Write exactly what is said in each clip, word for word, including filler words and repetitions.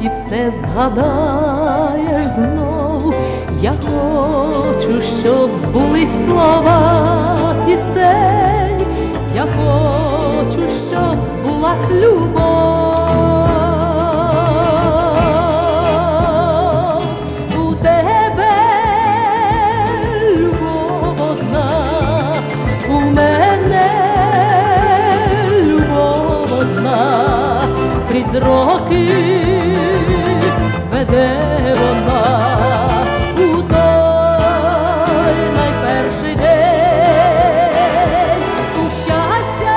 і все згадаєш знов. Я хочу, щоб збулись слова пісень, я хочу, щоб збулась любов. У тебе любов одна, у мене любов одна, крізь роки веде вона. У той найперший день у щастя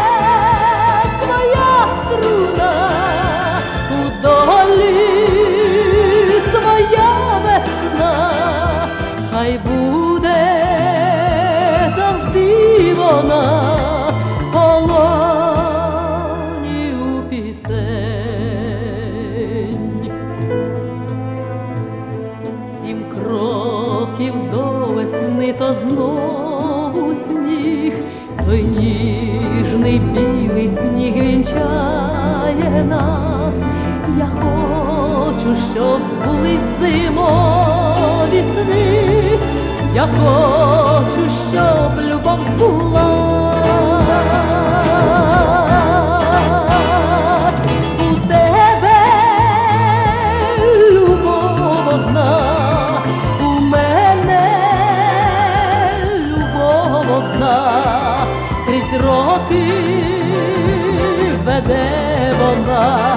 своя струна, у долі своя весна, хай буде завжди вона в полоні у пісень. Сім кроків до весни, то знову сніг, той ніжний білий сніг вінчає нас. Я хочу, щоб збулись зимові сни, я хочу, щоб любов збулась. У тебе любов одна, у мене любов одна, крізь роки веде вона.